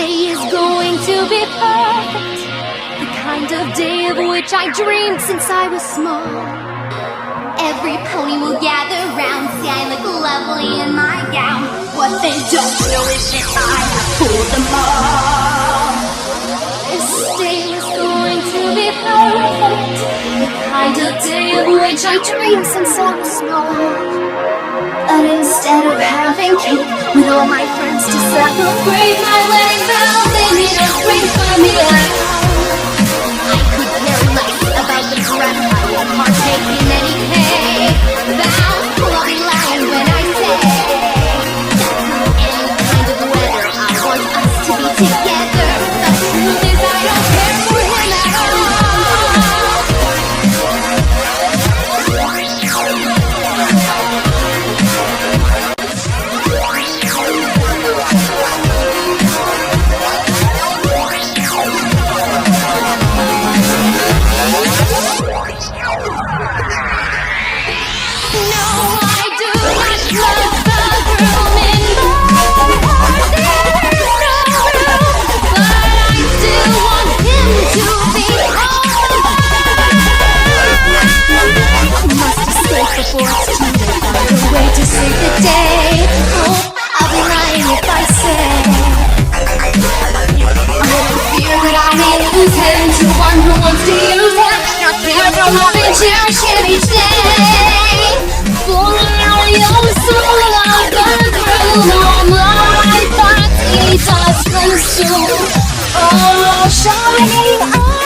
day is going to be perfect, the kind of day of which I dreamed since I was small. Every pony will gather round, see I look lovely in my gown. What they don't know is that I have fooled them all. This day is going to be perfect, the kind of day of which I dreamed since I was small. But instead of having cake with all my friends to celebrate my wedding bells, they made a ring for me like I could care less about the dress. I won't partake in any cake. Vows will be lying when I say any kind of weather, I want us to be together. The truth is I don't care for him at all. Before it's too late, find a way to save the day. Oh, I'll be lying if I say I don't fear that I may lose him to one who wants to use him. Not care for love and cherish him each day. For now you're so love and through all my thoughts he does consume. Oh, shining